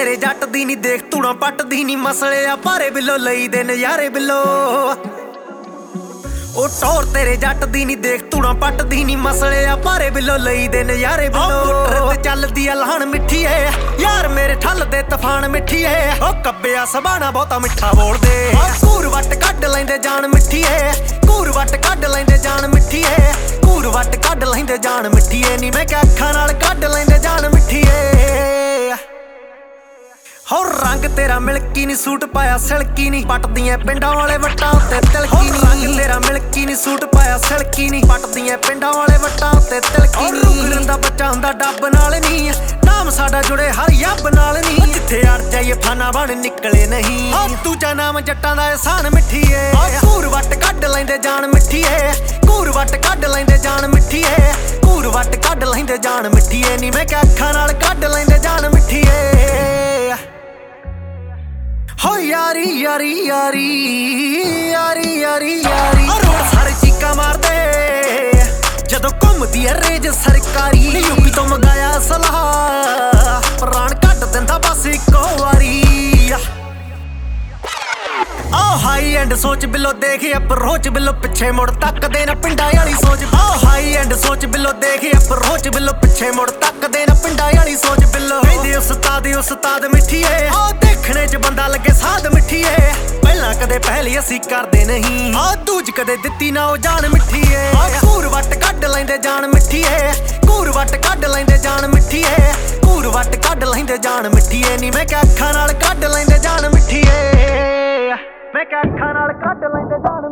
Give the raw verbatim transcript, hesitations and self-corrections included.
ਤੇਰੇ ਜੱਟ ਦੀ ਨੀ ਦੇਖ ਧੂਣਾ ਪੱਟਦੀ ਨੀ ਮਸਲੇ ਆ ਭਾਰੇ ਬਿੱਲੋ ਲਈ ਦੇ ਨਜ਼ਾਰੇ ਬਿੱਲੋ ਉਹ ਟੌਰ ਤੇਰੇ ਜੱਟ ਦੀ ਨੀ ਦੇਖ ਧੂਣਾ ਪੱਟਦੀ ਨੀ ਮਸਲੇ ਆ ਭਾਰੇ ਬਿੱਲੋ ਲਈ ਦੇ ਨਜ਼ਾਰੇ ਬਿੱਲੋ ਮੋਟਰ ਤੇ ਚੱਲਦੀ ਆ ਲਾਹਣ ਮਿੱਠੀ ਏ ਯਾਰ ਮੇਰੇ ਠੱਲ ਦੇ ਤੂਫਾਨ ਮਿੱਠੀ ਏ ਉਹ ਕੱਬਿਆ ਸਬਾਣਾ ਬਹੁਤਾ ਮਿੱਠਾ ਬੋਲਦੇ ਘੂਰ ਵੱਟ ਕੱਢ ਲੈਂਦੇ ਜਾਨ ਮਿੱਠੀ ਏ ਘੂਰ ਵੱਟ ਕੱਢ ਲੈਂਦੇ ਜਾਨ ਮਿੱਠੀ ਏ ਘੂਰ ਵੱਟ ਕੱਢ ਲੈਂਦੇ ਜਾਨ ਮਿੱਠੀ ਏ ਨੀ ਮੈਂ ਕਿ ਅੱਖਾਂ ਨਾਲ ਕੱਢ ਲੈਂਦੇ ਜਾਨ ਮਿੱਠੀ ਏ ਹੋ ਰੰਗ ਤੇਰਾ ਮਿਲਕੀ ਨੀ ਸੂਟ ਪਾਇਆ ਸਿਲਕੀ ਨੀ ਪੱਟਦੀਆਂ ਪਿੰਡਾਂ ਵਾਲੇ ਵੱਟਾਂ ਉੱਤੇ ਤਿਲਕੀ ਨੀ ਰੰਗ ਤੇਰਾ ਮਿਲਕੀ ਨੀ ਸੂਟ ਪਾਇਆ ਸਿਲਕੀ ਨੀ ਪੱਟਦੀਆਂ ਪਿੰਡਾਂ ਵਾਲੇ ਵੱਟਾਂ ਉੱਤੇ ਤਿਲਕੀ ਨੀ ਰੁਗਰਨ ਦਾ ਬੱਚਾ ਹੁੰਦਾ ਡੱਬ ਨਾਲ ਨੀ ਨਾਮ ਸਾਡਾ ਜੁੜੇ ਹਰ ਯੱਬ ਨਾਲ ਨੀ ਜਿੱਥੇ ਅੜ ਜਾਈਏ ਫਾਨਾ ਬਣ ਨਿਕਲੇ ਨਹੀਂ ਦੂਜਾ ਨਾਮ ਜੱਟਾਂ ਦਾ ਇਹਸਾਨ ਮਿੱਠੀ ਏ ਘੂਰ ਵੱਟ ਕੱਢ ਲੈਂਦੇ ਜਾਨ ਮਿੱਠੀ ਏ ਘੂਰ ਵੱਟ ਕੱਢ ਲੈਂਦੇ ਜਾਨ ਮਿੱਠੀ ਏ ਘੂਰ ਵੱਟ ਕੱਢ ਲੈਂਦੇ ਜਾਨ ਮਿੱਠੀ ਏ ਨੀ ਮੈਂ ਕਿ ਅੱਖਾਂ ਨਾਲ ਕੱਢ ਲੈਂਦੇ ਜਾਨ ਮਿੱਠੀ ਏ ਹੋ ਯਾਰੀ ਯਾਰੀ ਯਾਰੀ ਯਾਰੀ ਯਾਰੀ ਯਾਰੀ ਰੋਡ ਸਾਰੇ ਚੀਕਾਂ ਮਾਰਦੇ ਜਦੋਂ ਘੁੰਮਦੀ ਐ ਰੇਜ ਸਰਕਾਰੀ ਯੂਪੀ ਤੋਂ ਮੰਗਾਇਆ ਸਲਾਹ ਪ੍ਰਾਣ ਕੱਢ ਦਿੰਦਾ ਬਸ ਇੱਕੋ ਵਾਰੀ ਆਹ ਹਾਈ ਐਂਡ ਸੋਚ ਬਿੱਲੋ ਦੇਖ ਅਪਰੋਚ ਬਿੱਲੋ ਪਿੱਛੇ ਮੁੜ ਤੱਕਦੇ ਨਾ ਪਿੰਡਾਂ ਵਾਲੀ ਸੋਚ ਆਹ ਹਾਈ ਐਂਡ ਸੋਚ ਬਿੱਲੋ ਦੇਖ ਅਪਰੋਚ ਬਿੱਲੋ ਪਿੱਛੇ ਮੁੜ ਤੱਕਦੇ ਨਾ ਪਿੰਡਾਂ ਵਾਲੀ ਸੋਚ ਬਿੱਲੋ ਕਹਿੰਦੇ ਉਸਤਾਦ ਉਸਤਾਦ ਮਿੱਠੀ ਏ ਆਹ ਦੇਖਣੇ ਚ ਬੰਦਾ ਲੱਗੇ ਸਾਧ ਮਿੱਠੀ ਏ ਪਹਿਲਾਂ ਕਦੇ ਪਹਿਲੀ ਅਸੀਂ ਕਰਦੇ ਨਹੀਂ ਆਹ ਦੂਜ ਕਦੇ ਦਿੱਤੀ ਨਾ ਉਹ ਜਾਨ ਮਿੱਠੀ ਏ ਘੂਰ ਵੱਟ ਕੱਢ ਲੈਂਦੇ ਜਾਨ ਮਿੱਠੀ ਏ ਘੂਰ ਵੱਟ ਕੱਢ ਲੈਂਦੇ ਜਾਨ ਮਿੱਠੀ ਏ ਘੂਰ ਵੱਟ ਕੱਢ ਲੈਂਦੇ ਜਾਨ ਮਿੱਠੀ ਏ ਨੀ ਮੈਂ ਕਿ ਅੱਖਾਂ ਨਾਲ ਕੱਢ ਲੈਂਦੇ ਜਾਨ ਮਿੱਠੀ ਏ ਮੈਂ ਕਿ ਅੱਖਾਂ ਨਾਲ ਕੱਢ ਲੈਂਦੇ ਜਾਨ